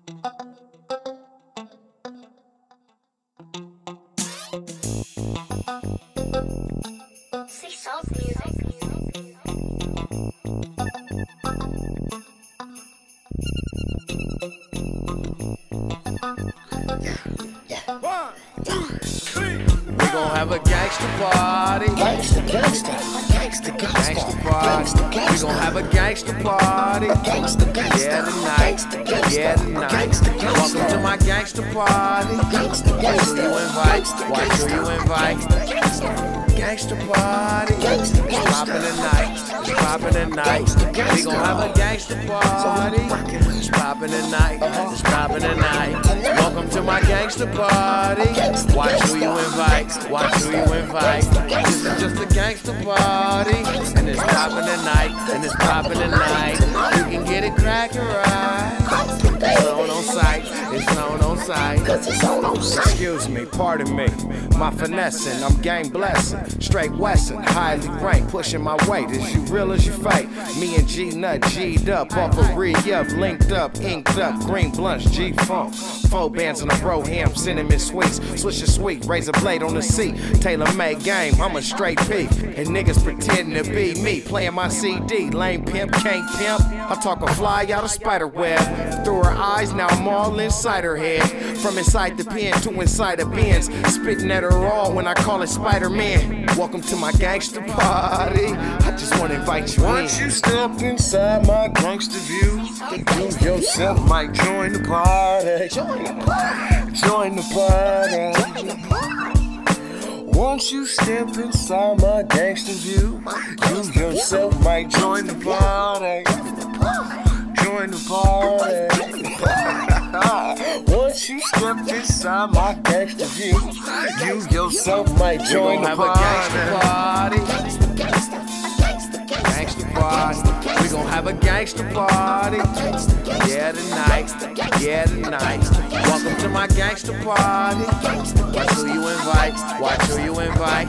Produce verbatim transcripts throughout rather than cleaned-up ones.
Have a gangsta party. Gangsta, gangsta, gangsta, gangsta party. We gon' have a gangsta party. Gangsta, gangsta, yeah tonight, yeah tonight. Welcome to my gangsta party. Watch who you invite, watch who you invite. Gangsta party, it's poppin' tonight, it's poppin' tonight. We gon' have a gangsta party. It's poppin' tonight, it's poppin' tonight. Welcome to my gangsta party. Watch who you invite, watch who you invite. This is just a gangsta party, and it's poppin' tonight, and it's poppin' tonight. You can get it crackin' right. It's on on site, it's on on site. Excuse me, pardon me, my finessing, I'm gang blessing. Straight Wesson, highly ranked, pushing my weight. Is you real as you fake? Me and G Nut G'd up, off a re-up, linked up, inked up, green blunts, G-Funk. Four bands on the bro ham, cinnamon sweets. Switch a sweet, razor blade on the seat. Tailor-made game, I'm a straight P. And niggas pretending to be me, playing my C D. Lame pimp, can't pimp. I talk a fly out of spider web. Through her eyes, now I'm all inside her head. From inside the pen to inside the bins. Spitting at her all when I call it Spider-Man. Welcome to my gangster party. I just wanna invite you in. Once you step inside my gangster view, you yourself might join the party. Join the party. Join the party. Once you step inside my gangster view, you yourself might join the party. Join the party. Once you step inside my gangster view, you yourself might join the have party. a gangsta party. Gangsta party. We gon' have a gangsta party. Yeah tonight, yeah tonight. Welcome to my gangsta party. Watch who you invite, watch who you invite.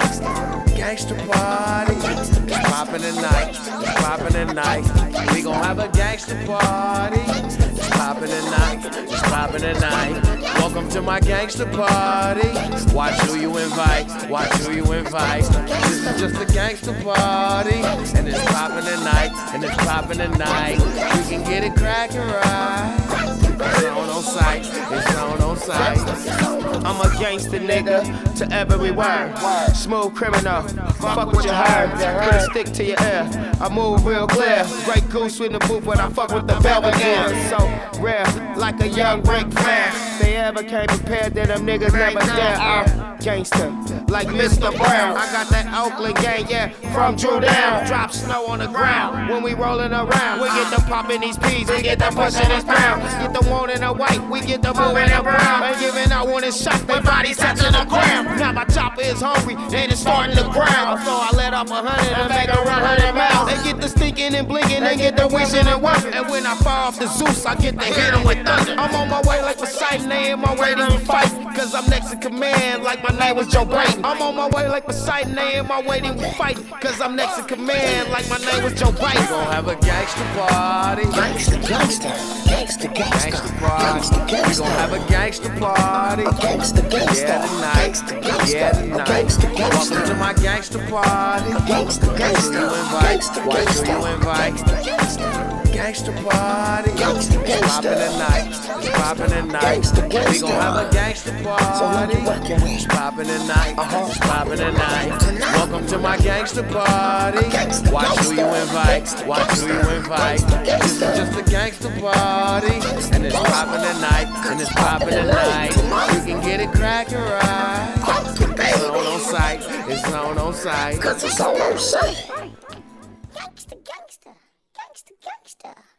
Gangsta party, it's poppin' tonight, it's poppin' tonight. We gon' have a gangsta party. It's poppin' tonight, it's poppin' tonight. Welcome to my gangsta party. Watch who you invite, watch who you invite. This is just a gangsta party, and it's poppin' tonight, and it's poppin' tonight. We can get it crackin' right. It's on on sight, it's on on sight. I'm a gangster nigga to every word. Smooth criminal, fuck what you heard. Put a stick to your ear, I move real clear. Great goose in the booth when I fuck with the Belvedere. So rare, like a young Ric Flair. They ever came prepared, then them niggas never dare. I'm gangster, like Mister Brown. I got that Oakland gang, yeah, from Drew Down. Drop snow on the ground when we rolling around. We get the poppin' these peas, we get the pushin' this pound. Get the one in the white, we get the blue and the brown. Ain't giving out when it's shot, their bodies touching the ground. Now my chopper is hungry, and it's starting to ground. So I let off a hundred and make her run hundred miles. They get the stinking and blinking, they get the wishing and working. And when I fire off the Zeus, I get to hit them with thunder. I'm on my way like Poseidon, they in my way to fight. Cause I'm next in command, like my name was Joe Biden. I'm on my way like Poseidon, they in my way to fight. Cause I'm next in command, like my name was Joe Biden. We gon' have a gangsta party. Gangsta, gangsta, gangsta, gangsta, Gangsta party. We gon' have a gangsta party. Gangsta, gangsta, yeah tonight, yeah tonight. Welcome to my gangsta party. Gangsta, Watch who you invite, watch who you invite. Gangsta party, it's poppin' tonight, it's poppin' tonight. We gon' have a gangsta party. It's poppin' tonight, it's poppin' tonight. Welcome to my gangsta party. Watch who you invite, watch who you invite. This is just a gangsta party, and it's poppin' tonight, and it's poppin' tonight. You can get it crackin' right. It's on on sight, it's on on sight. Cause it's on on sight. Gangsta, gangsta, gangsta, gangsta.